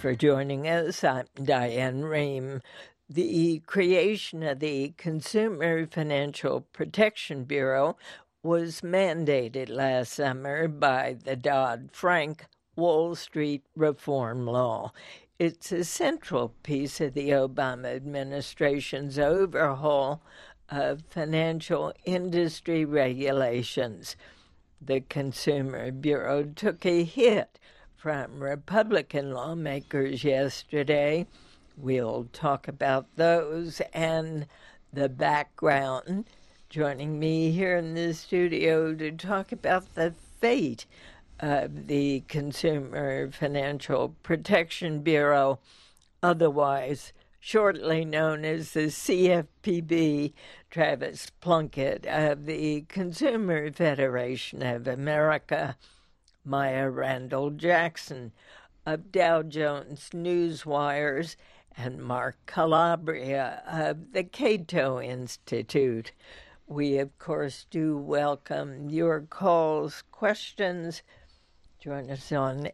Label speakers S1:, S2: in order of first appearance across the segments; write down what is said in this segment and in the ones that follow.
S1: for joining us. I'm Diane Rehm. The creation of the Consumer Financial Protection Bureau was mandated last summer by the Dodd-Frank Wall Street reform law. It's a central piece of the Obama administration's overhaul of financial industry regulations. The Consumer Bureau took a hit from Republican lawmakers yesterday. We'll talk about those and the background. Joining me here in the studio to talk about the fate of the Consumer Financial Protection Bureau, otherwise shortly known as the CFPB, Travis Plunkett of the Consumer Federation of America, Maya Randall Jackson of Dow Jones Newswires, and Mark Calabria of the Cato Institute. We, of course, do welcome your calls, questions. Join us on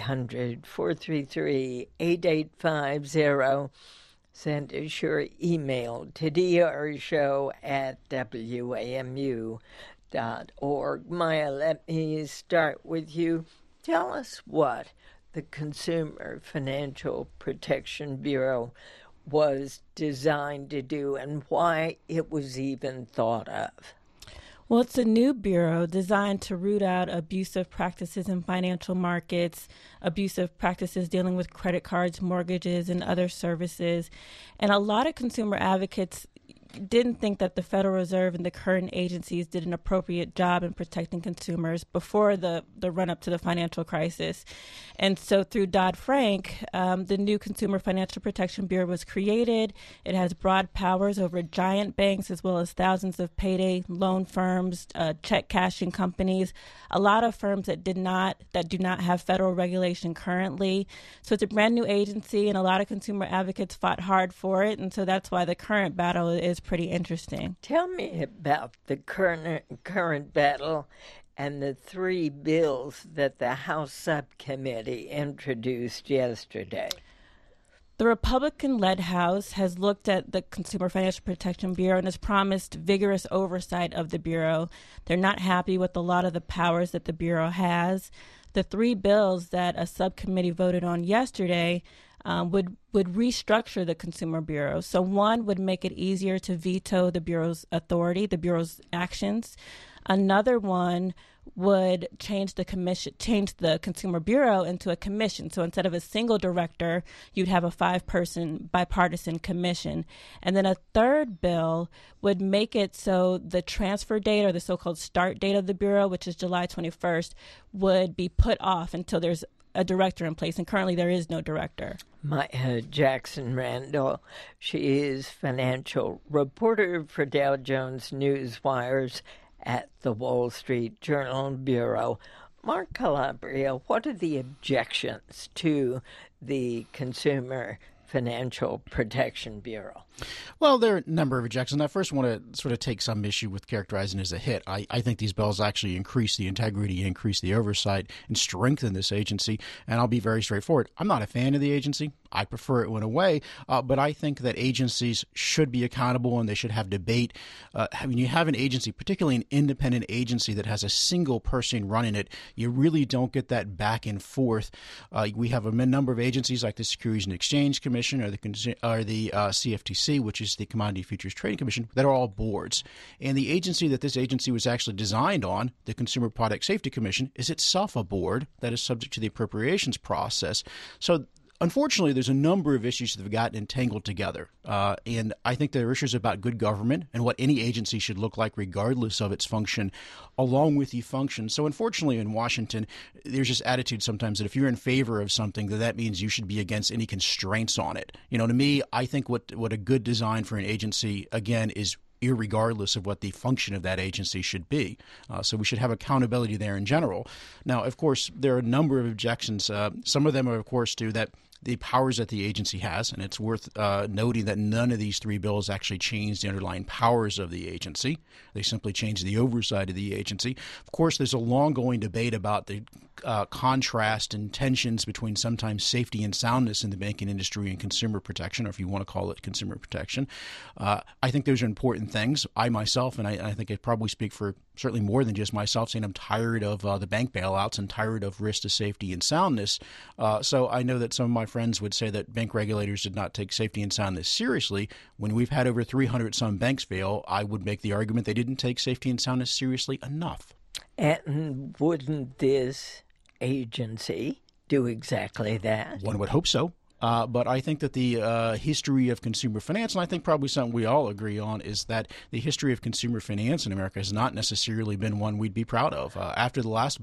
S1: 800-433-8850. Send us your email to drshow@wamu.org. Maya, let me start with you. Tell us what the Consumer Financial Protection Bureau was designed to do and why it was even thought of.
S2: Well, it's a new bureau designed to root out abusive practices in financial markets, abusive practices dealing with credit cards, mortgages, and other services. And a lot of consumer advocates didn't think that the Federal Reserve and the current agencies did an appropriate job in protecting consumers before the run-up to the financial crisis. And so through Dodd-Frank, the new Consumer Financial Protection Bureau was created. It has broad powers over giant banks as well as thousands of payday loan firms, check cashing companies, a lot of firms that do not have federal regulation currently. So it's a brand new agency, and a lot of consumer advocates fought hard for it. And so that's why the current battle is pretty interesting.
S1: Tell me about the current battle and the three bills that the House subcommittee introduced yesterday.
S2: The Republican-led House has looked at the Consumer Financial Protection Bureau and has promised vigorous oversight of the Bureau. They're not happy with a lot of the powers that the Bureau has. The three bills that a subcommittee voted on yesterday would restructure the Consumer Bureau. So one would make it easier to veto the Bureau's authority, the Bureau's actions. Another one would change the Consumer Bureau into a commission. So instead of a single director, you'd have a 5-person bipartisan commission. And then a third bill would make it so the transfer date, or the so-called start date of the Bureau, which is July 21st, would be put off until there's a director in place, and currently there is no director.
S1: Maya Jackson Randall, she is financial reporter for Dow Jones Newswires at the Wall Street Journal Bureau. Mark Calabria, what are the objections to the Consumer Financial Protection Bureau?
S3: Well, there are a number of objections. I first want to sort of take some issue with characterizing it as a hit. I think these bills actually increase the integrity, increase the oversight, and strengthen this agency. And I'll be very straightforward. I'm not a fan of the agency. I prefer it went away. But I think that agencies should be accountable and they should have debate. When you have an agency, particularly an independent agency that has a single person running it, you really don't get that back and forth. We have a number of agencies like the Securities and Exchange Commission or the CFTC, which is the Commodity Futures Trading Commission, that are all boards. And the agency that this agency was actually designed on, the Consumer Product Safety Commission, is itself a board that is subject to the appropriations process. So unfortunately, there's a number of issues that have gotten entangled together. And I think there are issues about good government and what any agency should look like regardless of its function, along with the function. So unfortunately, in Washington, there's this attitude sometimes that if you're in favor of something, that means you should be against any constraints on it. To me, I think what a good design for an agency, again, is irregardless of what the function of that agency should be. So we should have accountability there in general. Now, of course, there are a number of objections. Some of them are, of course, to that the powers that the agency has, and it's worth noting that none of these three bills actually change the underlying powers of the agency. They simply change the oversight of the agency. Of course, there's a long-going debate about the contrast and tensions between sometimes safety and soundness in the banking industry and consumer protection, or if you want to call it consumer protection. I think those are important things. I myself, and I think I probably speak for certainly more than just myself, saying I'm tired of the bank bailouts and tired of risk to safety and soundness. So I know that some of my friends would say that bank regulators did not take safety and soundness seriously. When we've had over 300 some banks fail, I would make the argument they didn't take safety and soundness seriously enough.
S1: And wouldn't this agency do exactly that?
S3: One would hope so. But I think that the history of consumer finance, and I think probably something we all agree on, is that the history of consumer finance in America has not necessarily been one we'd be proud of. After the late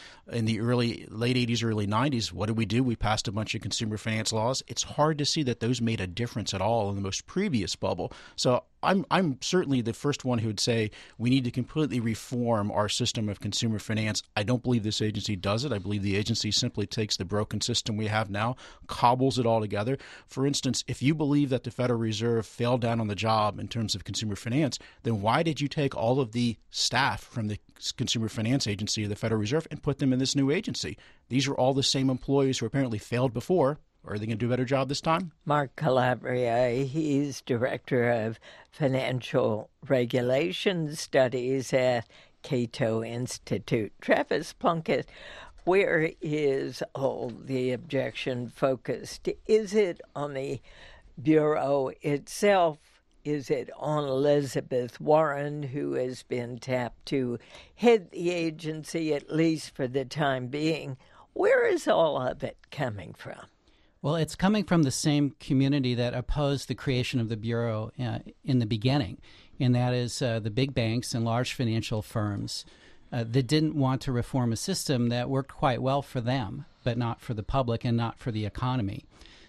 S3: 80s, early 90s, what did we do? We passed a bunch of consumer finance laws. It's hard to see that those made a difference at all in the most previous bubble. So I'm certainly the first one who would say we need to completely reform our system of consumer finance. I don't believe this agency does it. I believe the agency simply takes the broken system we have now, cobbles it all together. For instance, if you believe that the Federal Reserve failed down on the job in terms of consumer finance, then why did you take all of the staff from the Consumer Finance Agency of the Federal Reserve and put them in this new agency? These are all the same employees who apparently failed before. Are they going to do a better job this time?
S1: Mark Calabria, he's Director of Financial Regulation Studies at Cato Institute. Travis Plunkett, where is all the objection focused? Is it on the Bureau itself? Is it on Elizabeth Warren, who has been tapped to head the agency, at least for the time being? Where is all of it coming from?
S4: Well, it's coming from the same community that opposed the creation of the Bureau in the beginning, and that is the big banks and large financial firms that didn't want to reform a system that worked quite well for them, but not for the public and not for the economy.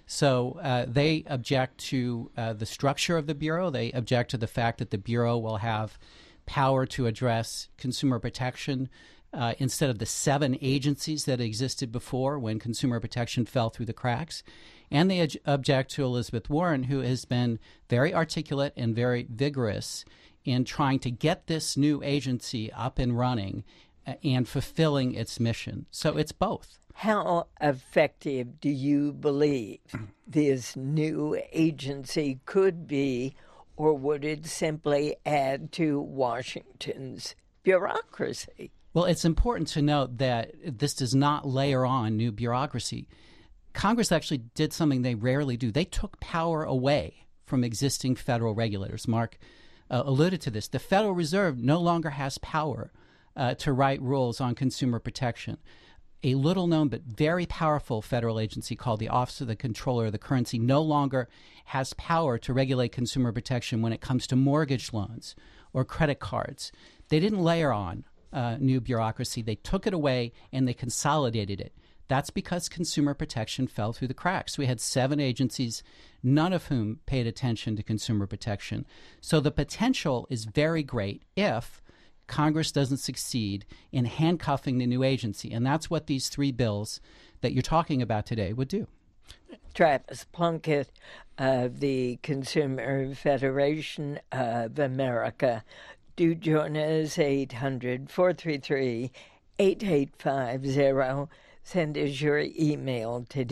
S4: So they object to the structure of the Bureau. They object to the fact that the Bureau will have power to address consumer protection instead of the 7 agencies that existed before when consumer protection fell through the cracks. And they object to Elizabeth Warren, who has been very articulate and very vigorous in trying to get this new agency up and running and fulfilling its mission. So it's both.
S1: How effective do you believe this new agency could be, or would it simply add to Washington's bureaucracy?
S4: Well, it's important to note that this does not layer on new bureaucracy. Congress actually did something they rarely do. They took power away from existing federal regulators. Mark alluded to this. The Federal Reserve no longer has power to write rules on consumer protection. A little-known but very powerful federal agency called the Office of the Comptroller of the Currency no longer has power to regulate consumer protection when it comes to mortgage loans or credit cards. They didn't layer on new bureaucracy. They took it away and they consolidated it. That's because consumer protection fell through the cracks. We had 7 agencies, none of whom paid attention to consumer protection. So the potential is very great if Congress doesn't succeed in handcuffing the new agency. And that's what these 3 bills that you're talking about today would do.
S1: Travis Plunkett of the Consumer Federation of America. Do join us, 800-433-8850. Send us your email to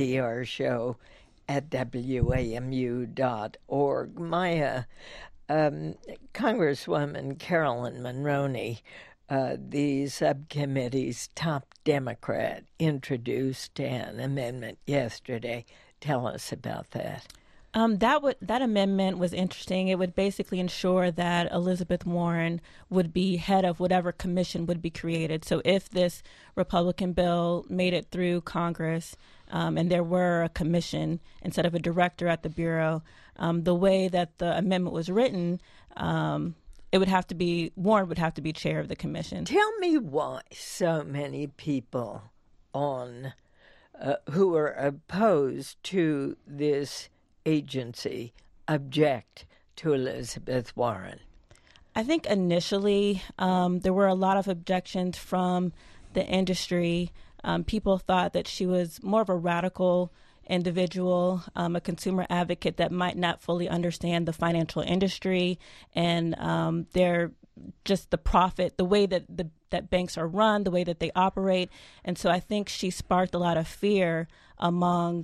S1: drshow@wamu.org. Maya, Congresswoman Carolyn Monroney, the subcommittee's top Democrat, introduced an amendment yesterday. Tell us about that.
S2: That amendment was interesting. It would basically ensure that Elizabeth Warren would be head of whatever commission would be created. So if this Republican bill made it through Congress and there were a commission instead of a director at the Bureau, the way that the amendment was written, Warren would have to be chair of the commission.
S1: Tell me why so many people who are opposed to this agency object to Elizabeth Warren.
S2: I think initially there were a lot of objections from the industry. People thought that she was more of a radical individual, a consumer advocate that might not fully understand the financial industry and their just the profit, the way that that banks are run, the way that they operate. And so I think she sparked a lot of fear among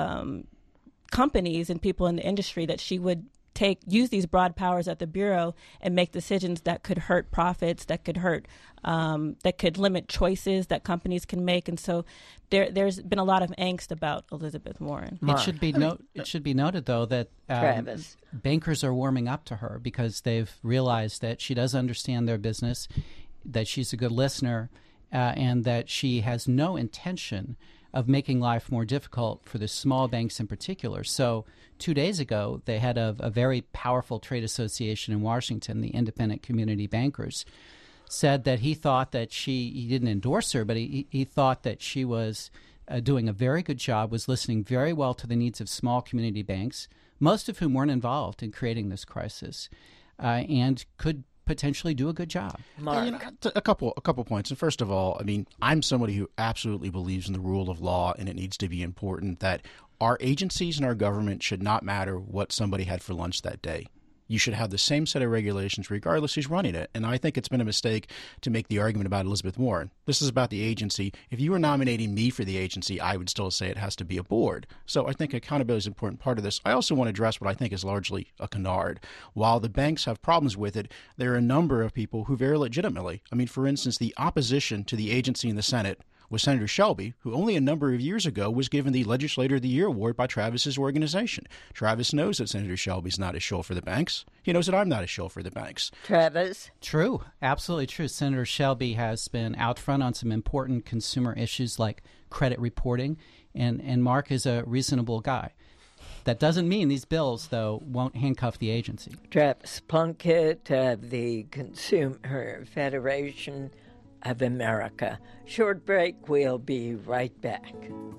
S2: companies and people in the industry that she would use these broad powers at the Bureau and make decisions that could hurt profits, that could hurt, that could limit choices that companies can make. And so there's been a lot of angst about Elizabeth Warren.
S4: It should be noted, though, that bankers are warming up to her because they've realized that she does understand their business, that she's a good listener, and that she has no intention of making life more difficult for the small banks in particular. So 2 days ago, the head of a very powerful trade association in Washington, the Independent Community Bankers, said that he thought that he didn't endorse her, but he thought that she was doing a very good job, was listening very well to the needs of small community banks, most of whom weren't involved in creating this crisis, and could potentially do a good job.
S1: Mark.
S3: A couple points. And first of all, I mean, I'm somebody who absolutely believes in the rule of law, and it needs to be important that our agencies and our government should not matter what somebody had for lunch that day. You should have the same set of regulations regardless who's running it. And I think it's been a mistake to make the argument about Elizabeth Warren. This is about the agency. If you were nominating me for the agency, I would still say it has to be a board. So I think accountability is an important part of this. I also want to address what I think is largely a canard. While the banks have problems with it, there are a number of people who very legitimately, I mean, for instance, the opposition to the agency in the Senate was Senator Shelby, who only a number of years ago was given the Legislator of the Year award by Travis's organization. Travis knows that Senator Shelby's not a shill for the banks. He knows that I'm not a shill for the banks.
S1: Travis?
S4: True. Absolutely true. Senator Shelby has been out front on some important consumer issues like credit reporting, and Mark is a reasonable guy. That doesn't mean these bills, though, won't handcuff the agency.
S1: Travis Plunkett of the Consumer Federation of America. Short break. We'll be right back.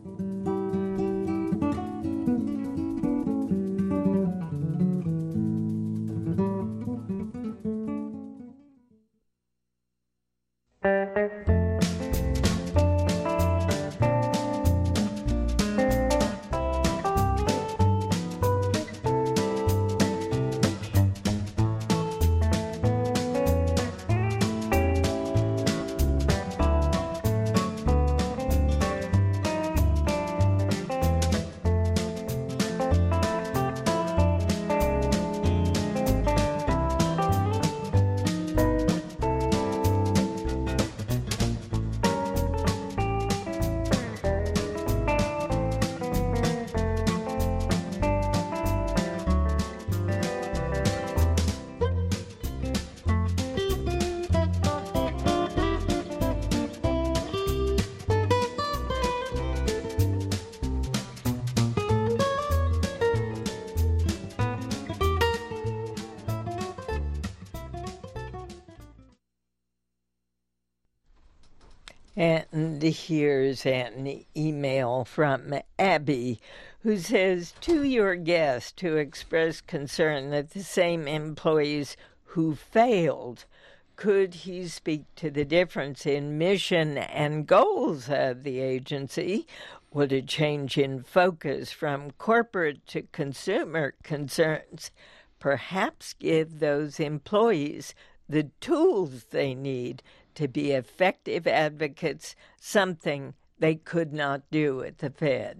S1: And here's an email from Abby, who says, to your guest who expressed concern that the same employees who failed, could he speak to the difference in mission and goals of the agency? Would a change in focus from corporate to consumer concerns perhaps give those employees the tools they need to be effective advocates, something they could not do at the Fed?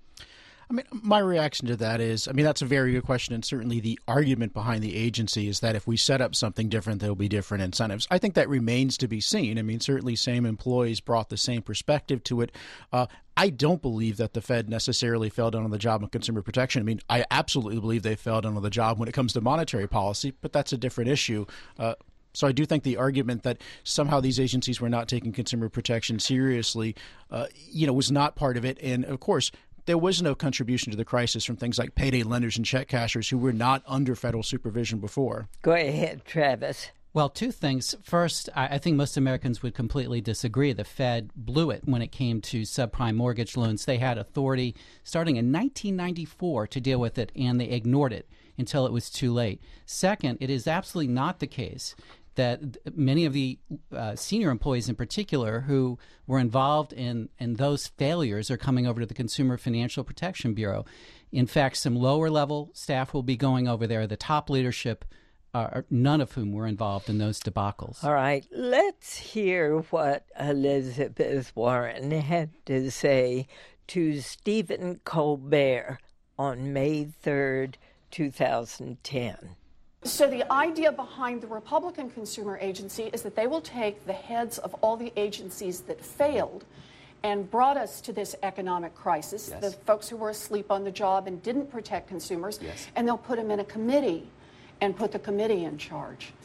S3: I mean, my reaction to that is, that's a very good question. And certainly the argument behind the agency is that if we set up something different, there'll be different incentives. I think that remains to be seen. Certainly same employees brought the same perspective to it. I don't believe that the Fed necessarily fell down on the job on consumer protection. I absolutely believe they fell down on the job when it comes to monetary policy, but that's a different issue. So I do think the argument that somehow these agencies were not taking consumer protection seriously, was not part of it. And of course, there was no contribution to the crisis from things like payday lenders and check cashers who were not under federal supervision before.
S1: Go ahead, Travis.
S4: Well, two things. First, I think most Americans would completely disagree. The Fed blew it when it came to subprime mortgage loans. They had authority starting in 1994 to deal with it, and they ignored it until it was too late. Second, it is absolutely not the case that many of the senior employees in particular who were involved in those failures are coming over to the Consumer Financial Protection Bureau. In fact, some lower level staff will be going over there. The top leadership, none of whom were involved in those debacles.
S1: All right, let's hear what Elizabeth Warren had to say to Stephen Colbert on May 3rd, 2010.
S5: So the idea behind the Republican Consumer Agency is that they will take the heads of all the agencies that failed and brought us to this economic crisis, the folks who were asleep on the job and didn't protect consumers, and they'll put them in a committee and put the committee in charge.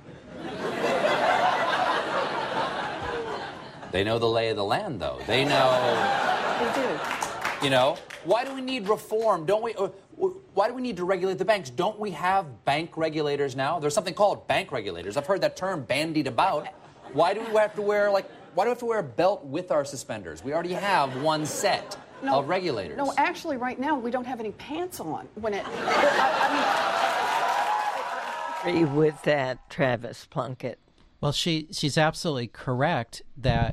S6: They know the lay of the land, though. They know...
S5: They do.
S6: You know, why do we need reform? Don't we? Why do we need to regulate the banks? Don't we have bank regulators now? There's something called bank regulators. I've heard that term bandied about. Why do we have to wear why do we have to wear a belt with our suspenders? We already have one set of regulators.
S5: No, actually, right now we don't have any pants on when it.
S1: Agree with that, Travis Plunkett.
S4: Well, she's absolutely correct that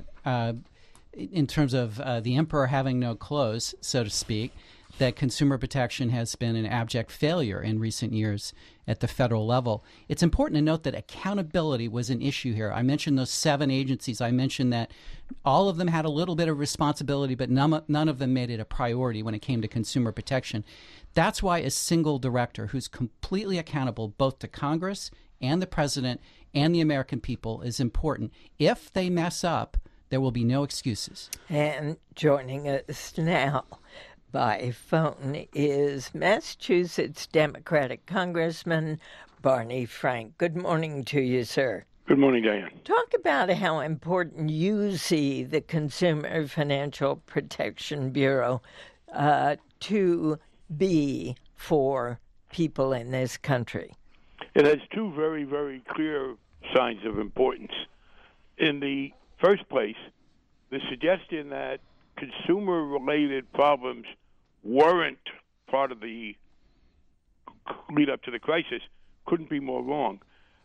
S4: in terms of the emperor having no clothes, so to speak, that consumer protection has been an abject failure in recent years at the federal level. It's important to note that accountability was an issue here. I mentioned those 7 agencies. I mentioned that all of them had a little bit of responsibility, but none of them made it a priority when it came to consumer protection. That's why a single director who's completely accountable both to Congress and the president and the American people is important. If they mess up, there will be no excuses.
S1: And joining us now by phone is Massachusetts Democratic Congressman Barney Frank. Good morning to you, sir.
S7: Good morning, Diane.
S1: Talk about how important you see the Consumer Financial Protection Bureau to be for people in this country.
S7: It has 2 very, very clear signs of importance. In the first place, the suggestion that consumer-related problems weren't part of the lead up to the crisis couldn't be more wrong.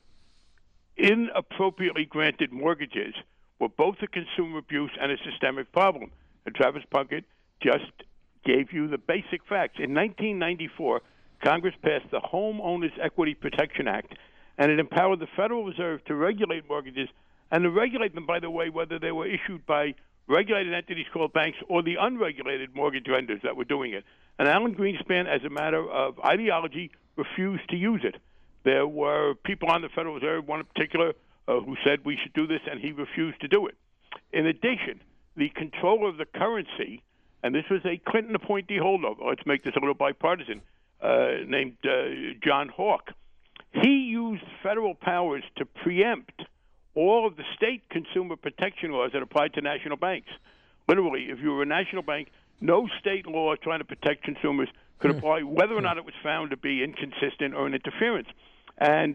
S7: Inappropriately granted mortgages were both a consumer abuse and a systemic problem. And Travis Plunkett just gave you the basic facts. In 1994, Congress passed the Homeowners Equity Protection Act, and it empowered the Federal Reserve to regulate mortgages, and to regulate them, by the way, whether they were issued by regulated entities called banks or the unregulated mortgage lenders that were doing it. And Alan Greenspan, as a matter of ideology, refused to use it. There were people on the Federal Reserve, one in particular, who said we should do this, and he refused to do it. In addition, the control of the currency, and this was a Clinton appointee holdover, let's make this a little bipartisan, named John Hawke. He used federal powers to preempt all of the state consumer protection laws that applied to national banks. Literally, if you were a national bank, no state law trying to protect consumers could apply, whether or not it was found to be inconsistent or an interference. And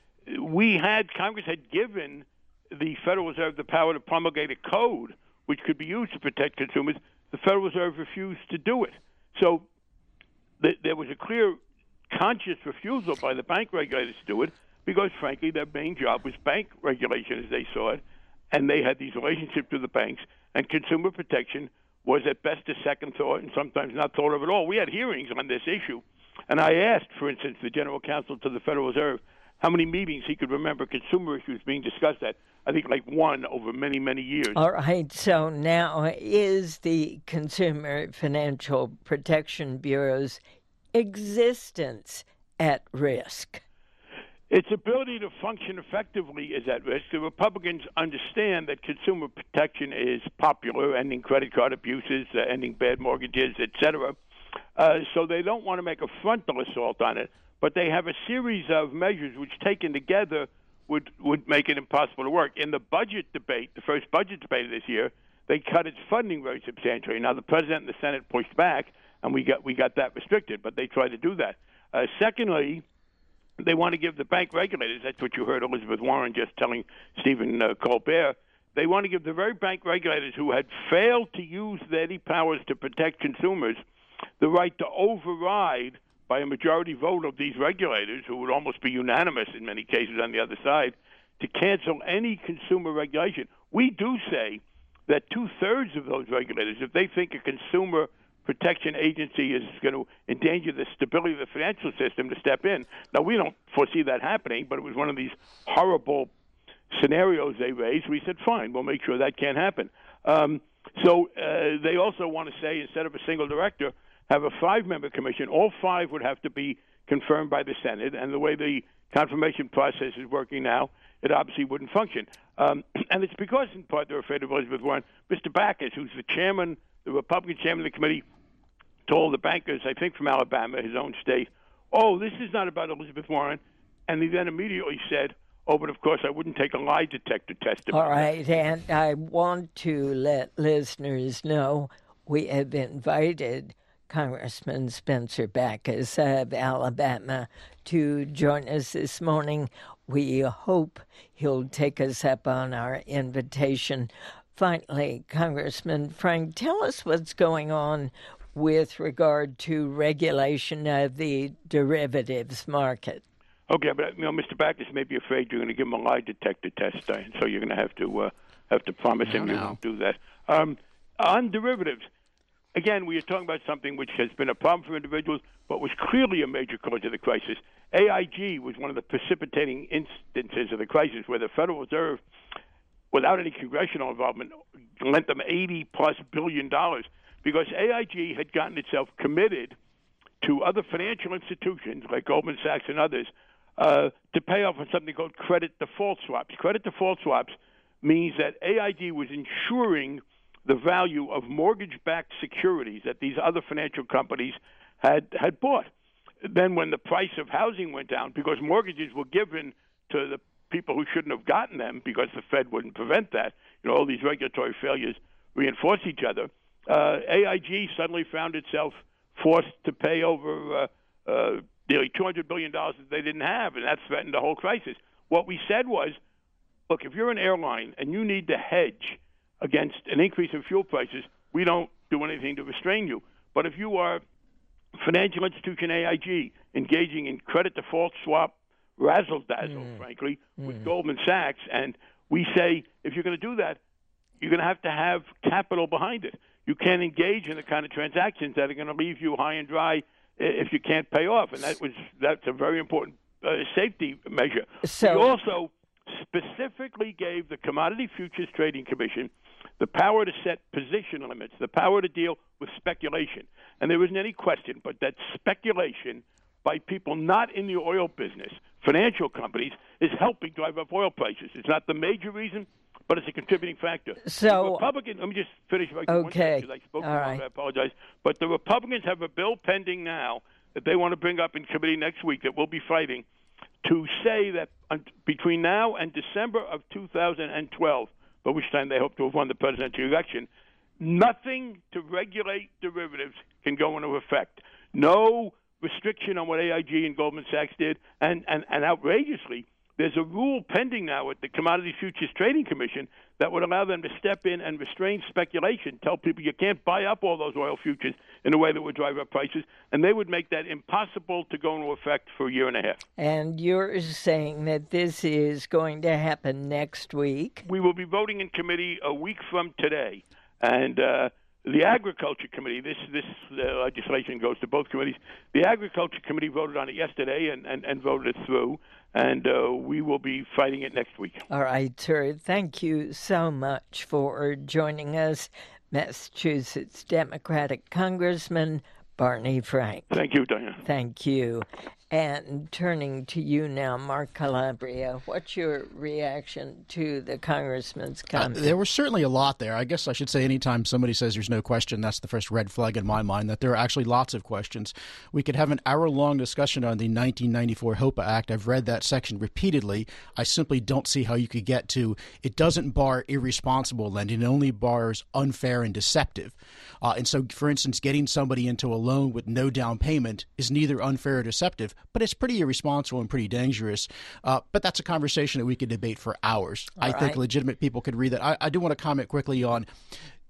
S7: Congress had given the Federal Reserve the power to promulgate a code which could be used to protect consumers. The Federal Reserve refused to do it. So there was a clear conscious refusal by the bank regulators to do it, because, frankly, their main job was bank regulation, as they saw it, and they had these relationships with the banks, and consumer protection was at best a second thought and sometimes not thought of at all. We had hearings on this issue, and I asked, for instance, the General Counsel to the Federal Reserve how many meetings he could remember consumer issues being discussed at. I think like one over many, many years.
S1: All right, so now is the Consumer Financial Protection Bureau's existence at risk?
S7: Its ability to function effectively is at risk. The Republicans understand that consumer protection is popular, ending credit card abuses, ending bad mortgages, etc. So they don't want to make a frontal assault on it, but they have a series of measures which, taken together, would make it impossible to work. In the budget debate, the first budget debate of this year, they cut its funding very substantially. Now, the President and the Senate pushed back, and we got that restricted, but they tried to do that. Secondly, they want to give the bank regulators, that's what you heard Elizabeth Warren just telling Stephen Colbert, they want to give the very bank regulators who had failed to use their powers to protect consumers the right to override by a majority vote of these regulators, who would almost be unanimous in many cases on the other side, to cancel any consumer regulation. We do say that 2/3 of those regulators, if they think a consumer protection agency is going to endanger the stability of the financial system, to step in. Now, we don't foresee that happening, but it was one of these horrible scenarios they raised. We said, fine, we'll make sure that can't happen. So they also want to say, instead of a single director, have a 5-member commission. All 5 would have to be confirmed by the Senate, and the way the confirmation process is working now, it obviously wouldn't function. And it's because, in part, they're afraid of Elizabeth Warren. Mr. Backus, who's the chairman, the Republican chairman of the committee, told the bankers, I think from Alabama, his own state, oh, this is not about Elizabeth Warren. And he then immediately said, oh, but of course I wouldn't take a lie detector test about
S1: All right, and I want to let listeners know we have invited Congressman Spencer Backus of Alabama to join us this morning. We hope he'll take us up on our invitation. Finally, Congressman Frank, tell us what's going on with regard to regulation of the derivatives market.
S7: Okay, but Mr. Backus may be afraid you're going to give him a lie detector test, and so you're going to have to promise him you won't do that. On derivatives, again, we are talking about something which has been a problem for individuals, but was clearly a major cause of the crisis. AIG was one of the precipitating instances of the crisis, where the Federal Reserve, without any congressional involvement, lent them $80+ billion, because AIG had gotten itself committed to other financial institutions like Goldman Sachs and others to pay off on something called credit default swaps. Credit default swaps means that AIG was insuring the value of mortgage-backed securities that these other financial companies had bought. Then when the price of housing went down, because mortgages were given to the people who shouldn't have gotten them because the Fed wouldn't prevent that, all these regulatory failures reinforce each other, AIG suddenly found itself forced to pay over nearly $200 billion that they didn't have, and that threatened the whole crisis. What we said was, look, if you're an airline and you need to hedge against an increase in fuel prices, we don't do anything to restrain you. But if you are financial institution AIG engaging in credit default swap razzle-dazzle, frankly, with Goldman Sachs, and we say if you're going to do that, you're going to have capital behind it. You can't engage in the kind of transactions that are going to leave you high and dry if you can't pay off, and that's a very important safety measure. So, we also specifically gave the Commodity Futures Trading Commission the power to set position limits, the power to deal with speculation. And there isn't any question but that speculation by people not in the oil business, financial companies, is helping drive up oil prices. It's not the major reason, but it's a contributing factor.
S1: So,
S7: let me just finish.
S1: Okay.
S7: I spoke I apologize. But the Republicans have a bill pending now that they want to bring up in committee next week that we'll be fighting to say that between now and December of 2012, by which time they hope to have won the presidential election, nothing to regulate derivatives can go into effect. No restriction on what AIG and Goldman Sachs did, and outrageously, there's a rule pending now at the Commodity Futures Trading Commission that would allow them to step in and restrain speculation, tell people you can't buy up all those oil futures in a way that would drive up prices, and they would make that impossible to go into effect for a year and a half.
S1: And you're saying that this is going to happen next week?
S7: We will be voting in committee a week from today, and the Agriculture Committee, this legislation goes to both committees. The Agriculture Committee voted on it yesterday and voted it through, and we will be fighting it next week.
S1: All right, sir. Thank you so much for joining us, Massachusetts Democratic Congressman Barney Frank.
S7: Thank you, Diana.
S1: Thank you. And turning to you now, Mark Calabria, what's your reaction to the congressman's comment?
S3: There was certainly a lot there. I guess I should say anytime somebody says there's no question, that's the first red flag in my mind, that there are actually lots of questions. We could have an hour-long discussion on the 1994 HOPA Act. I've read that section repeatedly. I simply don't see how you could get to it doesn't bar irresponsible lending. It only bars unfair and deceptive. And so, for instance, getting somebody into a loan with no down payment is neither unfair or deceptive, but it's pretty irresponsible and pretty dangerous. But that's a conversation that we could debate for hours. I think legitimate people could read that. I do want to comment quickly on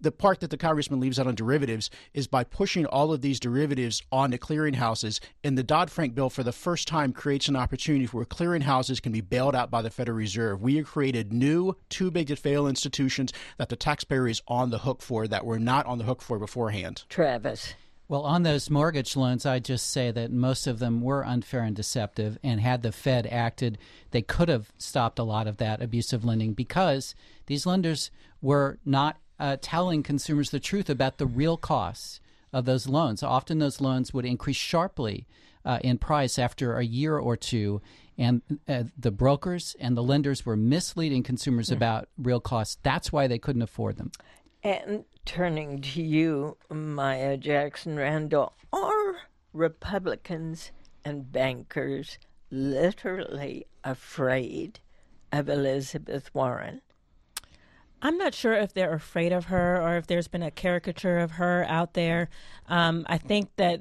S3: the part that the congressman leaves out on derivatives is by pushing all of these derivatives onto clearinghouses. And the Dodd-Frank bill, for the first time, creates an opportunity where clearinghouses can be bailed out by the Federal Reserve. We have created new, too-big-to-fail institutions that the taxpayer is on the hook for, that we're not on the hook for beforehand.
S1: Travis.
S4: Well, on those mortgage loans, I'd just say that most of them were unfair and deceptive, and had the Fed acted, they could have stopped a lot of that abusive lending, because these lenders were not telling consumers the truth about the real costs of those loans. Often those loans would increase sharply in price after a year or two, and the brokers and the lenders were misleading consumers about real costs. That's why they couldn't afford them.
S1: And turning to you, Maya Jackson Randall, are Republicans and bankers literally afraid of Elizabeth Warren?
S2: I'm not sure if they're afraid of her or if there's been a caricature of her out there. I think that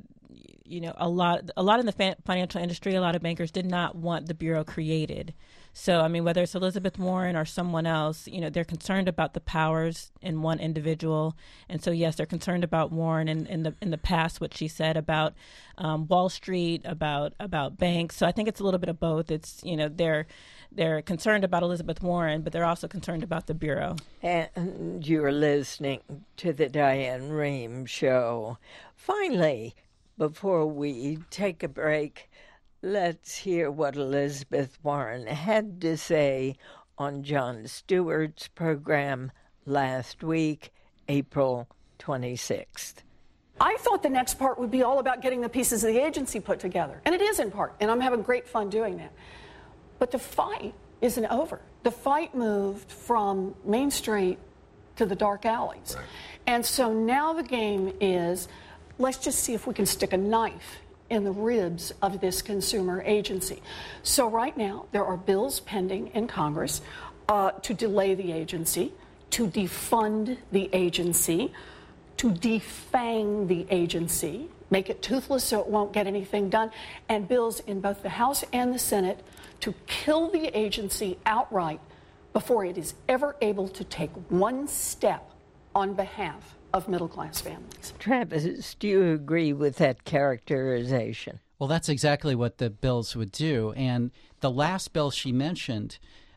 S2: a lot in the financial industry, a lot of bankers did not want the Bureau created. So, I mean, whether it's Elizabeth Warren or someone else, they're concerned about the powers in one individual. And so, yes, they're concerned about Warren and in the past, what she said about Wall Street, about banks. So I think it's a little bit of both. It's, they're concerned about Elizabeth Warren, but they're also concerned about the Bureau.
S1: And you're listening to the Diane Rehm Show. Finally, before we take a break, let's hear what Elizabeth Warren had to say on Jon Stewart's program last week, April 26th.
S5: I thought the next part would be all about getting the pieces of the agency put together. And it is in part, and I'm having great fun doing that. But the fight isn't over. The fight moved from Main Street to the dark alleys. Right. And so now the game is, let's just see if we can stick a knife in the ribs of this consumer agency. So right now, there are bills pending in Congress to delay the agency, to defund the agency, to defang the agency, make it toothless so it won't get anything done, and bills in both the House and the Senate to kill the agency outright before it is ever able to take one step on behalf of middle-class families.
S1: Travis, do you agree with that characterization?
S4: Well, that's exactly what the bills would do. And the last bill she mentioned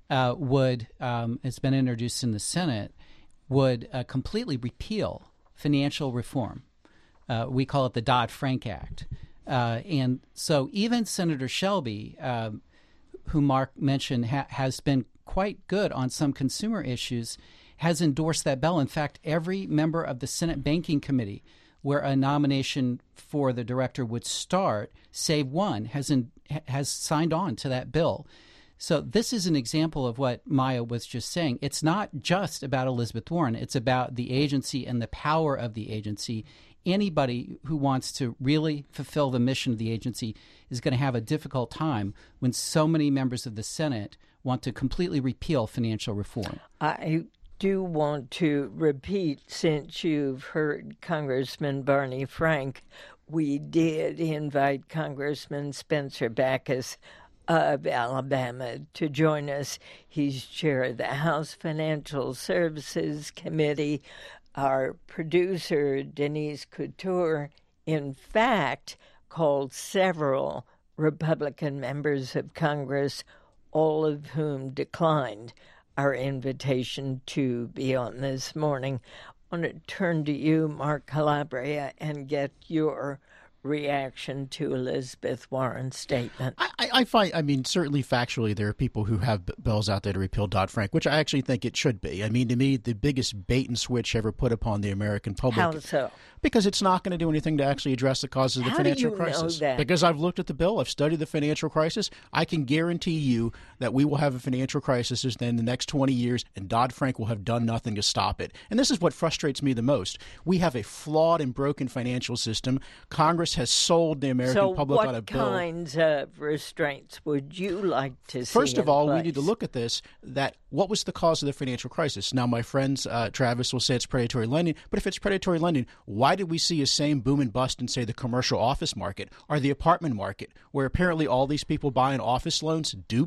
S4: it's been introduced in the Senate, would completely repeal financial reform. We call it the Dodd-Frank Act. And so even Senator Shelby, who Mark mentioned, has been quite good on some consumer issues, has endorsed that bill. In fact, every member of the Senate Banking Committee, where a nomination for the director would start, save one, has signed on to that bill. So this is an example of what Maya was just saying. It's not just about Elizabeth Warren. It's about the agency and the power of the agency. Anybody who wants to really fulfill the mission of the agency is going to have a difficult time when so many members of the Senate want to completely repeal financial reform.
S1: I do want to repeat, since you've heard Congressman Barney Frank, we did invite Congressman Spencer Backus of Alabama to join us. He's chair of the House Financial Services Committee. Our producer, Denise Couture, in fact, called several Republican members of Congress, all of whom declined our invitation to be on this morning. I want to turn to you, Mark Calabria, and get your reaction to Elizabeth Warren's statement.
S3: I find, certainly factually, there are people who have bills out there to repeal Dodd-Frank, which I actually think it should be. To me, the biggest bait and switch ever put upon the American public.
S1: How so?
S3: Because it's not going to do anything to actually address the causes of the financial crisis.
S1: How do you know that?
S3: Because I've looked at the bill, I've studied the financial crisis. I can guarantee you that we will have a financial crisis in the next 20 years, and Dodd-Frank will have done nothing to stop it. And this is what frustrates me the most. We have a flawed and broken financial system. Congress has sold the American public on a bill.
S1: So what kinds of restraints would you like to see?
S3: First of all,
S1: place?
S3: we need to look at this, that what was the cause of the financial crisis? Now, my friends, Travis will say it's predatory lending, but if it's predatory lending, why did we see a same boom and bust in, say, the commercial office market or the apartment market, where apparently all these people buying office loans duped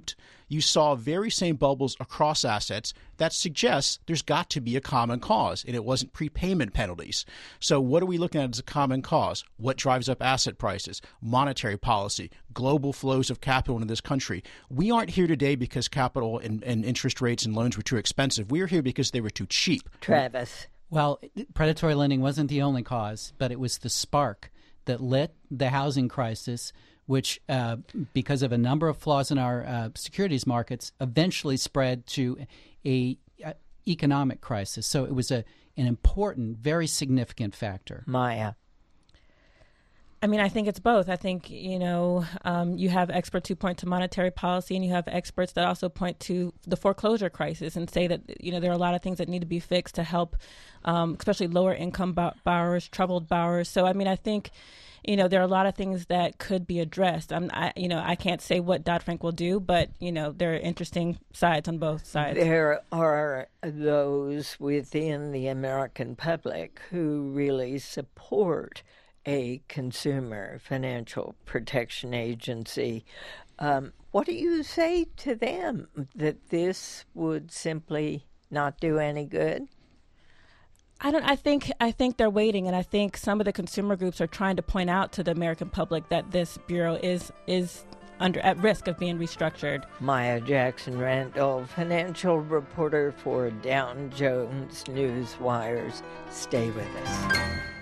S3: you saw very same bubbles across assets that suggests there's got to be a common cause, and it wasn't prepayment penalties. So what are we looking at as a common cause? What drives up asset prices? Monetary policy, global flows of capital into this country. We aren't here today because capital and interest rates and loans were too expensive. We are here because they were too cheap.
S1: Travis.
S4: Well, predatory lending wasn't the only cause, but it was the spark that lit the housing crisis, which, because of a number of flaws in our securities markets, eventually spread to a economic crisis. So it was an important, very significant factor.
S1: Maya.
S2: I mean, I think it's both. I think, you have experts who point to monetary policy, and you have experts that also point to the foreclosure crisis and say that, there are a lot of things that need to be fixed to help, especially lower income borrowers, troubled borrowers. So, I mean, I think, there are a lot of things that could be addressed. I can't say what Dodd-Frank will do, but, there are interesting sides on both sides.
S1: There are those within the American public who really support a consumer financial protection agency. What do you say to them, that this would simply not do any good?
S2: I think they're waiting, and I think some of the consumer groups are trying to point out to the American public that this bureau is at risk of being restructured.
S1: Maya Jackson Randall, financial reporter for Dow Jones Newswires. Stay with us.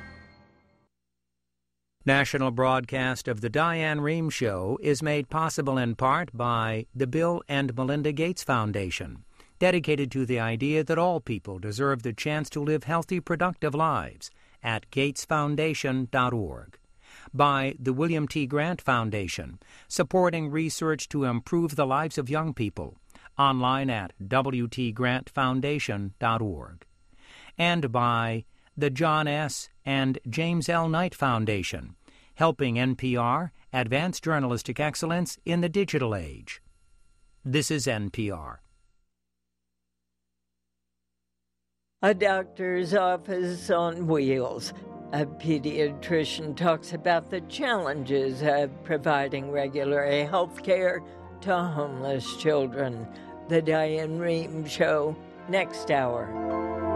S8: National broadcast of the Diane Rehm Show is made possible in part by the Bill and Melinda Gates Foundation, dedicated to the idea that all people deserve the chance to live healthy, productive lives, at gatesfoundation.org. By the William T. Grant Foundation, supporting research to improve the lives of young people, online at wtgrantfoundation.org. And by the John S. and James L. Knight Foundation, helping NPR advance journalistic excellence in the digital age. This is NPR.
S1: A doctor's office on wheels. A pediatrician talks about the challenges of providing regular health care to homeless children. The Diane Rehm Show, next hour.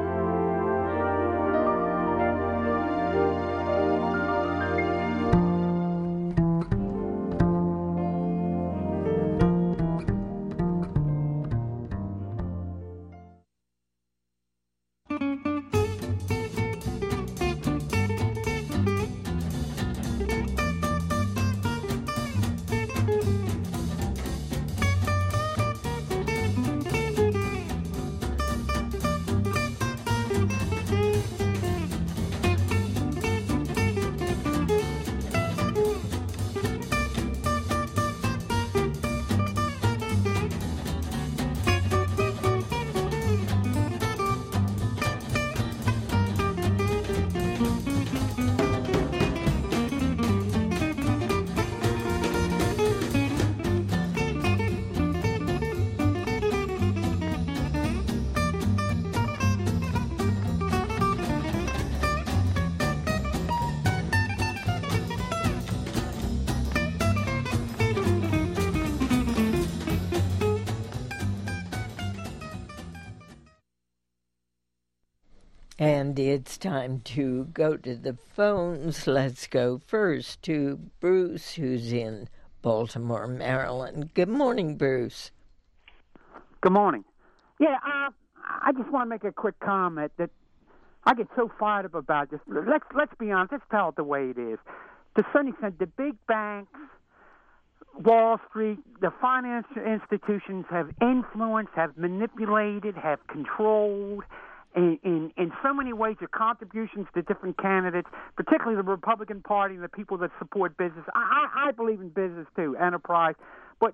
S1: And it's time to go to the phones. Let's go first to Bruce, who's in Baltimore, Maryland. Good morning, Bruce.
S9: Good morning. Yeah, I just want to make a quick comment that I get so fired up about this. Let's be honest. Let's tell it the way it is. To some extent, the big banks, Wall Street, the financial institutions have influenced, have manipulated, have controlled, in so many ways, your contributions to different candidates, particularly the Republican Party and the people that support business. I believe in business too, enterprise. But,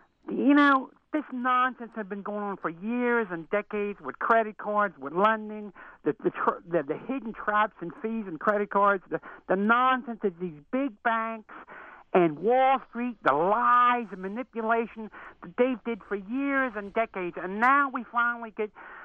S9: this nonsense has been going on for years and decades with credit cards, with lending, the hidden traps and fees and credit cards, the nonsense of these big banks and Wall Street, the lies and manipulation that they did for years and decades. And now we finally get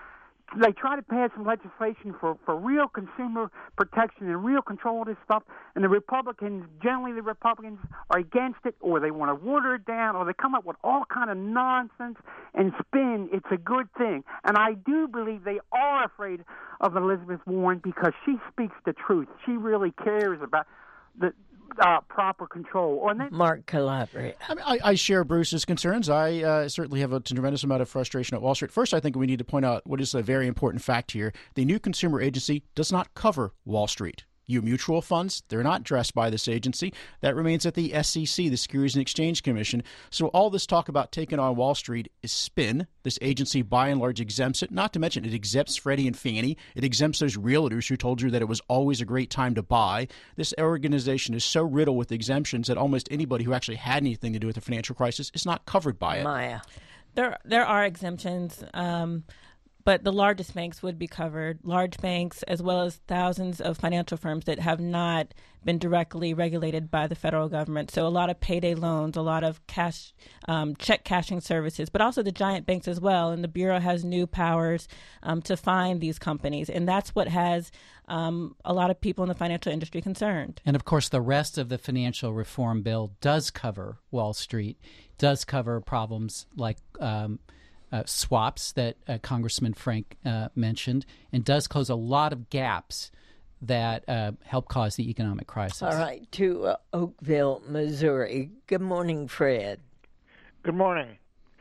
S9: they try to pass some legislation for real consumer protection and real control of this stuff, and the Republicans are against it, or they want to water it down, or they come up with all kind of nonsense and spin it's a good thing. And I do believe they are afraid of Elizabeth Warren because she speaks the truth. She really cares about the proper control.
S1: Mark Calabria.
S3: I share Bruce's concerns. I certainly have a tremendous amount of frustration at Wall Street. First, I think we need to point out what is a very important fact here. The new consumer agency does not cover Wall Street. You mutual funds, they're not addressed by this agency. That remains at the SEC, the Securities and Exchange Commission. So all this talk about taking on Wall Street is spin. This agency, by and large, exempts it. Not to mention, it exempts Freddie and Fannie. It exempts those realtors who told you that it was always a great time to buy. This organization is so riddled with exemptions that almost anybody who actually had anything to do with the financial crisis is not covered by it.
S1: Maya.
S2: There are exemptions. But the largest banks would be covered, large banks, as well as thousands of financial firms that have not been directly regulated by the federal government. So a lot of payday loans, a lot of cash, check cashing services, but also the giant banks as well. And the Bureau has new powers to find these companies. And that's what has a lot of people in the financial industry concerned.
S4: And, of course, the rest of the financial reform bill does cover Wall Street, does cover problems like swaps that Congressman Frank mentioned, and does close a lot of gaps that help cause the economic crisis.
S1: All right, to Oakville, Missouri. Good morning, Fred.
S10: Good morning.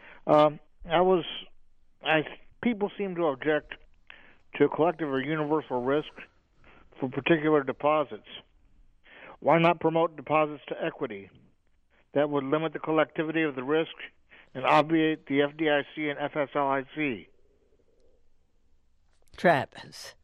S10: People seem to object to a collective or universal risk for particular deposits. Why not promote deposits to equity? That would limit the collectivity of the risk and obviate the FDIC and FSLIC.
S1: Travis.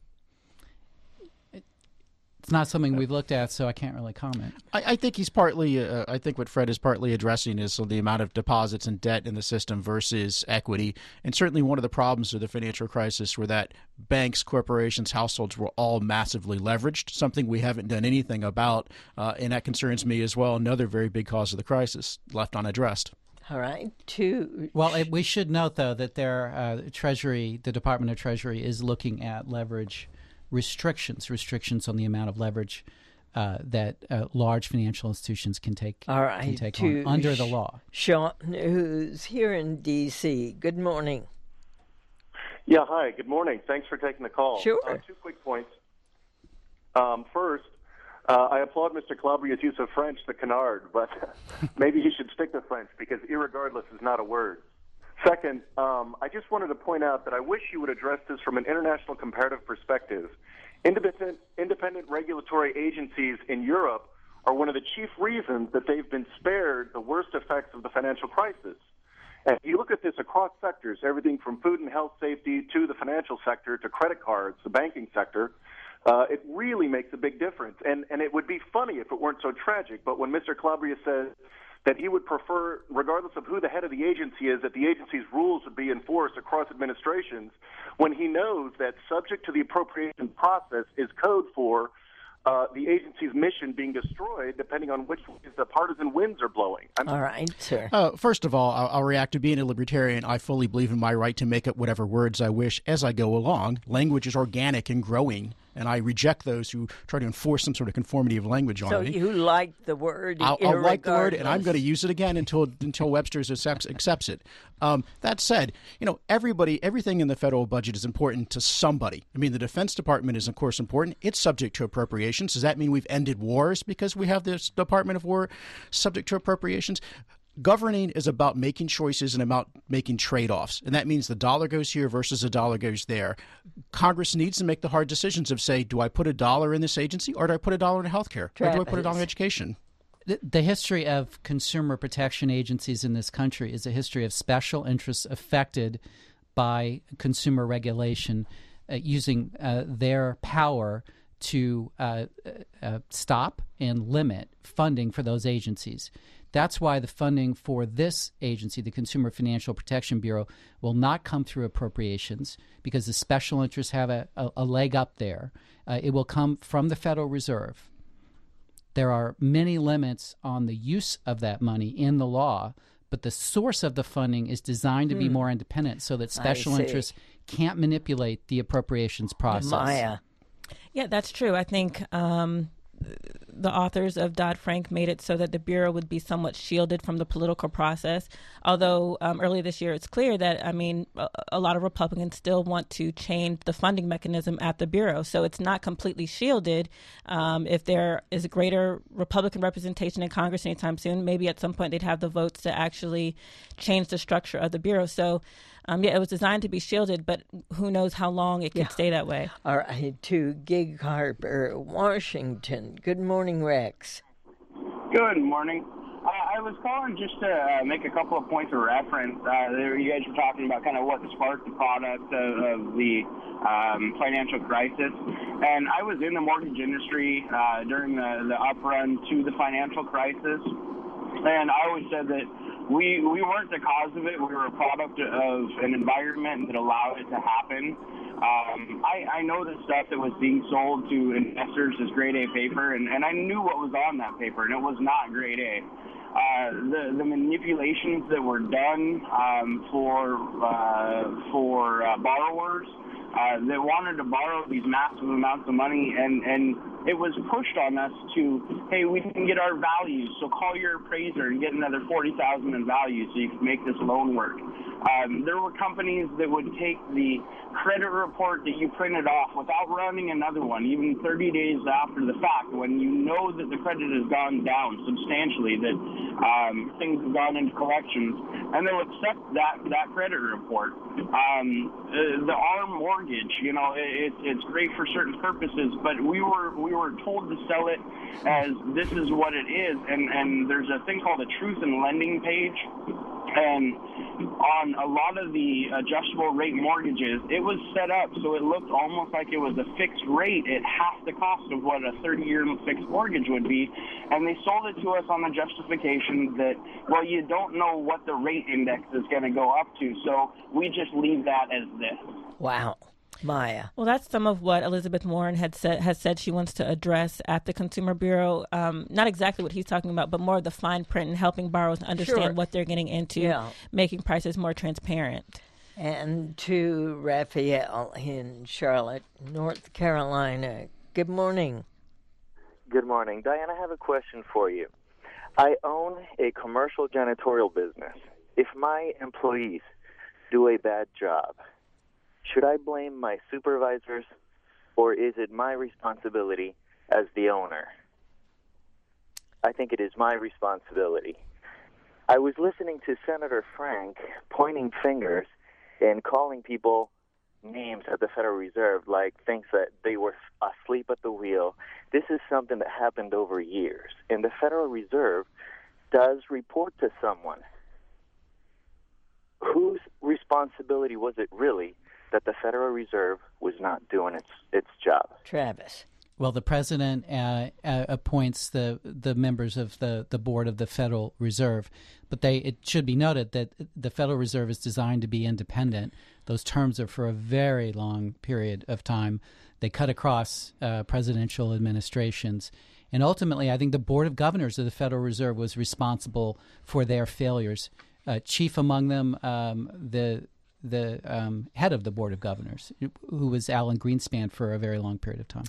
S4: It's not something we've looked at, so I can't really comment.
S3: I think he's partly. I think what Fred is partly addressing is the amount of deposits and debt in the system versus equity, and certainly one of the problems of the financial crisis were that banks, corporations, households were all massively leveraged. Something we haven't done anything about, and that concerns me as well. Another very big cause of the crisis left unaddressed.
S1: All right.
S4: Well, we should note, though, that the Department of Treasury is looking at leverage restrictions on the amount of leverage that large financial institutions can take on under the law.
S1: Sean, who's here in D.C. Good morning.
S11: Yeah, hi. Good morning. Thanks for taking the call.
S1: Sure.
S11: 2 quick points. First, I applaud Mr. Calabria's use of French, the canard, but maybe he should stick to French because irregardless is not a word. Second, I just wanted to point out that I wish you would address this from an international comparative perspective. Independent regulatory agencies in Europe are one of the chief reasons that they've been spared the worst effects of the financial crisis. And you look at this across sectors, everything from food and health safety to the financial sector to credit cards, the banking sector. It really makes a big difference. And it would be funny if it weren't so tragic, but when Mr. Calabria says that he would prefer, regardless of who the head of the agency is, that the agency's rules would be enforced across administrations, when he knows that subject to the appropriation process is code for the agency's mission being destroyed, depending on which the partisan winds are blowing.
S1: All right, sir.
S3: First of all, I'll react to being a libertarian. I fully believe in my right to make up whatever words I wish as I go along. Language is organic and growing, and I reject those who try to enforce some sort of conformity of language on me.
S1: So you like the word?
S3: I'll like the word, and I'm going to use it again until Webster's accepts it. That said, everything in the federal budget is important to somebody. I mean, the Defense Department is, of course, important. It's subject to appropriations. Does that mean we've ended wars because we have this Department of War subject to appropriations? Governing is about making choices and about making trade-offs, and that means the dollar goes here versus the dollar goes there. Congress needs to make the hard decisions of, say, do I put $1 in this agency or do I put $1 in healthcare? Or do I put $1 in education?
S4: The history of consumer protection agencies in this country is a history of special interests affected by consumer regulation using their power to stop and limit funding for those agencies. That's why the funding for this agency, the Consumer Financial Protection Bureau, will not come through appropriations because the special interests have a leg up there. It will come from the Federal Reserve. There are many limits on the use of that money in the law, but the source of the funding is designed to be more independent so that special interests can't manipulate the appropriations process.
S1: Maya.
S2: Yeah, that's true. I think the authors of Dodd-Frank made it so that the Bureau would be somewhat shielded from the political process. Although earlier this year, it's clear that, a lot of Republicans still want to change the funding mechanism at the Bureau. So it's not completely shielded. If there is a greater Republican representation in Congress anytime soon, maybe at some point they'd have the votes to actually change the structure of the Bureau. So it was designed to be shielded, but who knows how long it could stay that way.
S1: All right, to Gig Harbor, Washington. Good morning, Rex.
S12: Good morning. I was calling just to make a couple of points of reference. You guys were talking about kind of what sparked the product of the financial crisis. And I was in the mortgage industry during the uprun to the financial crisis. And I always said that we weren't the cause of it. We were a product of an environment that allowed it to happen. I know the stuff that was being sold to investors as grade A paper, and I knew what was on that paper, and it was not grade A. The manipulations that were done for borrowers that wanted to borrow these massive amounts of money, and it was pushed on us to, hey, we can get our values, so call your appraiser and get another $40,000 in value so you can make this loan work. There were companies that would take the credit report that you printed off without running another one, even 30 days after the fact, when you know that the credit has gone down substantially, that things have gone into collections, and they'll accept that credit report. The ARM mortgage, it's great for certain purposes, but we were told to sell it as this is what it is, and there's a thing called a truth in lending page. And on a lot of the adjustable rate mortgages, it was set up so it looked almost like it was a fixed rate at half the cost of what a 30-year fixed mortgage would be. And they sold it to us on the justification that, well, you don't know what the rate index is going to go up to, so we just leave that as this.
S1: Wow. Maya.
S2: Well, that's some of what Elizabeth Warren has said she wants to address at the Consumer Bureau. Not exactly what he's talking about, but more of the fine print and helping borrowers understand what they're getting into, making prices more transparent.
S1: And to Raphael in Charlotte, North Carolina. Good morning.
S13: Good morning. Diane, I have a question for you. I own a commercial janitorial business. If my employees do a bad job, should I blame my supervisors, or is it my responsibility as the owner? I think it is my responsibility. I was listening to Senator Frank pointing fingers and calling people names at the Federal Reserve, like things that they were asleep at the wheel. This is something that happened over years, and the Federal Reserve does report to someone. Whose responsibility was it really that the Federal Reserve was not doing its job?
S1: Travis.
S4: Well, the president appoints the members of the board of the Federal Reserve, but it should be noted that the Federal Reserve is designed to be independent. Those terms are for a very long period of time. They cut across presidential administrations. And ultimately, I think the Board of Governors of the Federal Reserve was responsible for their failures. Chief among them, the head of the Board of Governors, who was Alan Greenspan for a very long period of time.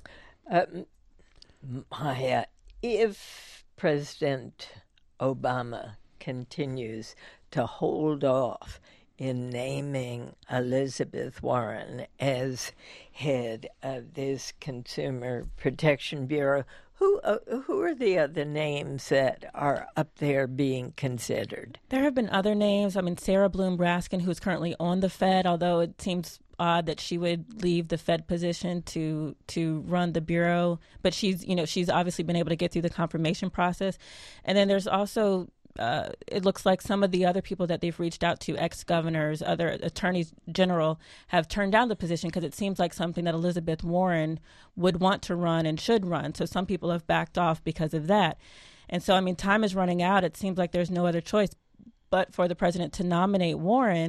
S1: Maya, if President Obama continues to hold off in naming Elizabeth Warren as head of this Consumer Protection Bureau, who are the other names that are up there being considered?
S2: There have been other names. I mean, Sarah Bloom Raskin, who's currently on the Fed, although it seems odd that she would leave the Fed position to run the Bureau. But she's obviously been able to get through the confirmation process. And then there's also it looks like some of the other people that they've reached out to, ex-governors, other attorneys general, have turned down the position because it seems like something that Elizabeth Warren would want to run and should run. So some people have backed off because of that. And so, I mean, time is running out. It seems like there's no other choice but for the president to nominate Warren.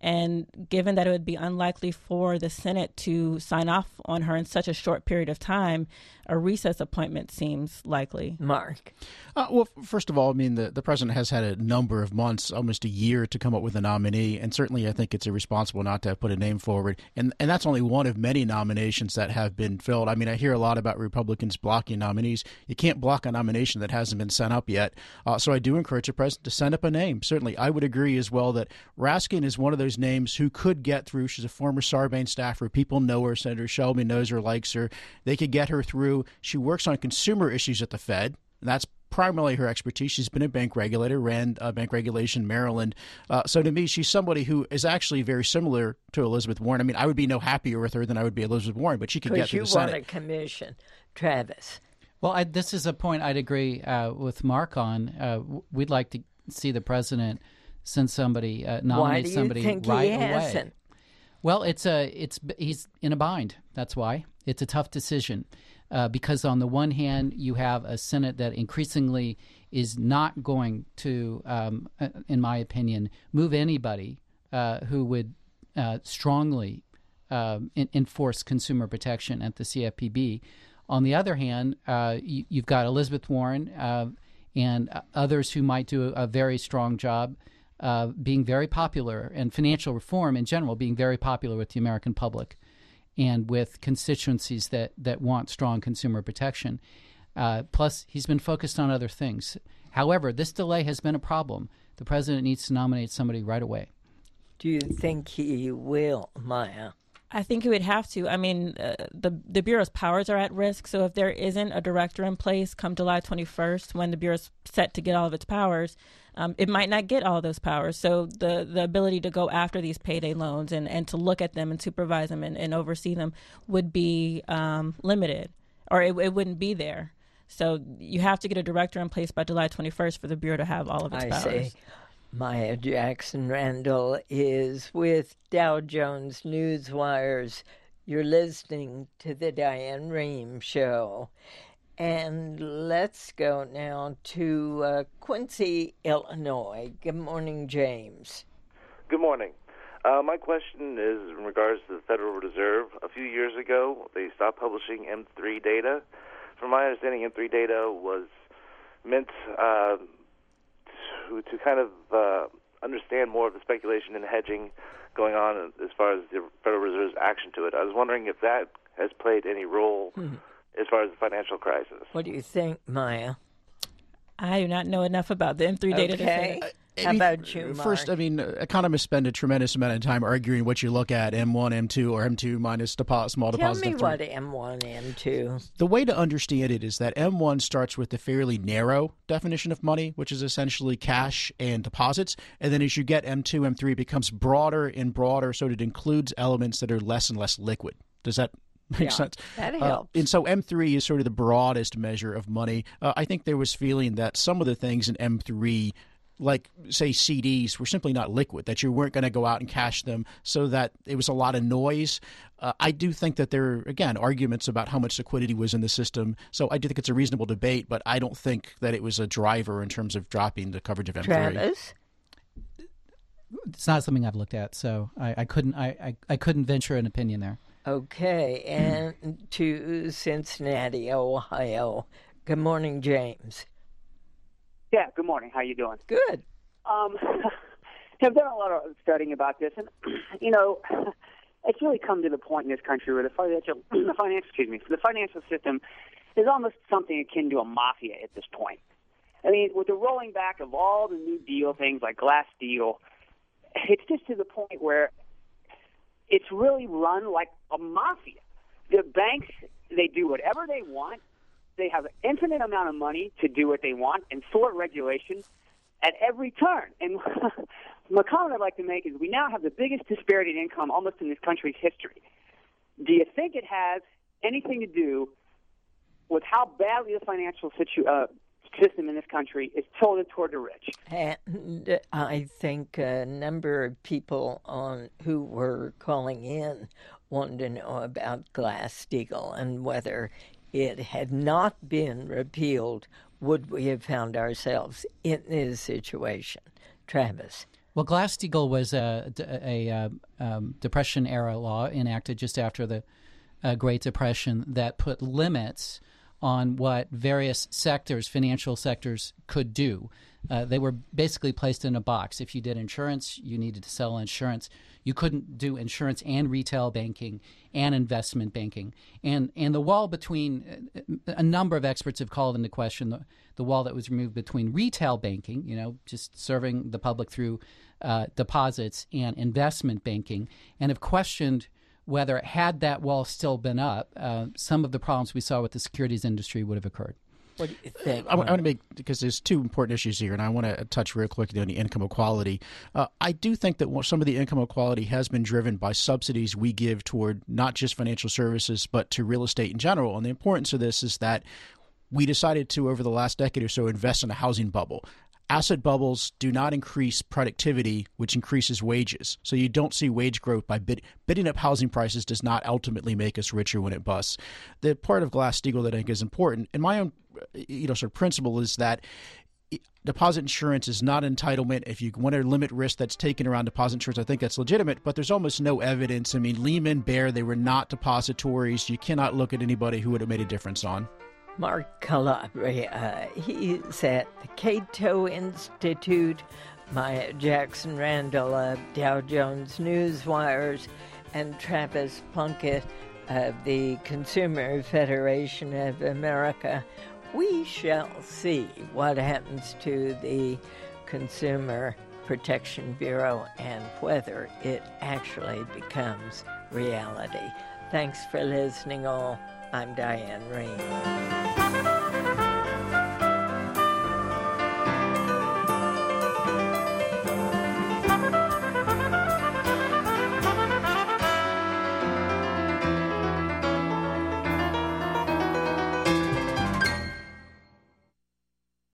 S2: And given that it would be unlikely for the Senate to sign off on her in such a short period of time, a recess appointment seems likely.
S1: Mark?
S3: Well, first of all, I mean, the president has had a number of months, almost a year, to come up with a nominee. And certainly I think it's irresponsible not to have put a name forward. And that's only one of many nominations that have been filled. I mean, I hear a lot about Republicans blocking nominees. You can't block a nomination that hasn't been sent up yet. So I do encourage the president to send up a name. Certainly, I would agree as well that Raskin is one of those names who could get through. She's a former Sarbanes staffer. People know her. Senator Shelby knows her, likes her. They could get her through. She works on consumer issues at the Fed. That's primarily her expertise. She's been a bank regulator, ran bank regulation in Maryland. So to me, she's somebody who is actually very similar to Elizabeth Warren. I mean, I would be no happier with her than I would be Elizabeth Warren, but she could get through the Senate.
S1: You want a commission. Travis?
S4: Well, this is a point I'd agree with Mark on. We'd like to see the president send somebody, nominate somebody right away.
S1: Why do you think he hasn't?
S4: Well, he's in a bind. That's why. It's a tough decision. Because on the one hand, you have a Senate that increasingly is not going to, in my opinion, move anybody who would strongly enforce consumer protection at the CFPB. On the other hand, you've got Elizabeth Warren and others who might do a very strong job being very popular, and financial reform in general being very popular with the American public and with constituencies that want strong consumer protection. Plus, he's been focused on other things. However, this delay has been a problem. The president needs to nominate somebody right away.
S1: Do you think he will, Maya?
S2: I think he would have to. I mean, the Bureau's powers are at risk, so if there isn't a director in place come July 21st, when the Bureau's set to get all of its powers, it might not get all those powers. So the ability to go after these payday loans and to look at them and supervise them and oversee them would be limited, or it wouldn't be there. So you have to get a director in place by July 21st for the Bureau to have all of its powers.
S1: I see. Maya Jackson Randall is with Dow Jones Newswires. You're listening to the Diane Rehm Show. And let's go now to Quincy, Illinois. Good morning, James.
S14: Good morning. My question is in regards to the Federal Reserve. A few years ago, they stopped publishing M3 data. From my understanding, M3 data was meant to kind of understand more of the speculation and hedging going on as far as the Federal Reserve's action to it. I was wondering if that has played any role as far as the financial crisis.
S1: What do you think, Maya?
S2: I do not know enough about the M3 data to say.
S1: How about you, Mark?
S3: First, I mean, economists spend a tremendous amount of time arguing what you look at, M1, M2, or M2 minus small deposit.
S1: Tell me what M1, M2.
S3: The way to understand it is that M1 starts with the fairly narrow definition of money, which is essentially cash and deposits. And then as you get M2, M3, it becomes broader and broader, so it includes elements that are less and less liquid. Does that make sense?
S1: That helps.
S3: And so M3 is sort of the broadest measure of money. I think there was feeling that some of the things in M3, like, say, CDs, were simply not liquid, that you weren't going to go out and cash them, so that it was a lot of noise. I do think that there are, again, arguments about how much liquidity was in the system. So I do think it's a reasonable debate, but I don't think that it was a driver in terms of dropping the coverage of M3.
S1: Travis?
S4: It's not something I've looked at, so I couldn't venture an opinion there.
S1: Okay, and to Cincinnati, Ohio. Good morning, James.
S15: Yeah, good morning. How you doing?
S1: Good.
S15: I've done a lot of studying about this, and it's really come to the point in this country where the financial system is almost something akin to a mafia at this point. I mean, with the rolling back of all the New Deal things like Glass-Steagall, it's just to the point where it's really run like a mafia. The banks, they do whatever they want. They have an infinite amount of money to do what they want and thwart regulation at every turn. And the comment I'd like to make is we now have the biggest disparity in income almost in this country's history. Do you think it has anything to do with how badly the financial system in this country is tilted toward the rich?
S1: And I think a number of people who were calling in wanted to know about Glass-Steagall and whether it had not been repealed, would we have found ourselves in this situation? Travis?
S4: Well, Glass-Steagall was a Depression-era law enacted just after the Great Depression that put limits on what various sectors, financial sectors, could do. They were basically placed in a box. If you did insurance, you needed to sell insurance. You couldn't do insurance and retail banking and investment banking. And the wall between, a number of experts have called into question the wall that was removed between retail banking, just serving the public through deposits, and investment banking, and have questioned whether, had that wall still been up, some of the problems we saw with the securities industry would have occurred.
S1: What do you think?
S3: I want to make, because there's two important issues here, and I want to touch real quickly on the income equality. I do think that some of the income equality has been driven by subsidies we give toward not just financial services, but to real estate in general. And the importance of this is that we decided to, over the last decade or so, invest in a housing bubble. Asset bubbles do not increase productivity, which increases wages. So you don't see wage growth by bidding up housing prices does not ultimately make us richer when it busts. The part of Glass-Steagall that I think is important, and my own sort of principle, is that deposit insurance is not entitlement. If you want to limit risk that's taken around deposit insurance, I think that's legitimate, but there's almost no evidence. I mean, Lehman, Bear, they were not depositories. You cannot look at anybody who would have made a difference on.
S1: Mark Calabria, he's at the Cato Institute, Maya Jackson Randall of Dow Jones Newswires, and Travis Plunkett of the Consumer Federation of America. We shall see what happens to the Consumer Protection Bureau and whether it actually becomes reality. Thanks for listening all. I'm Diane Rehm.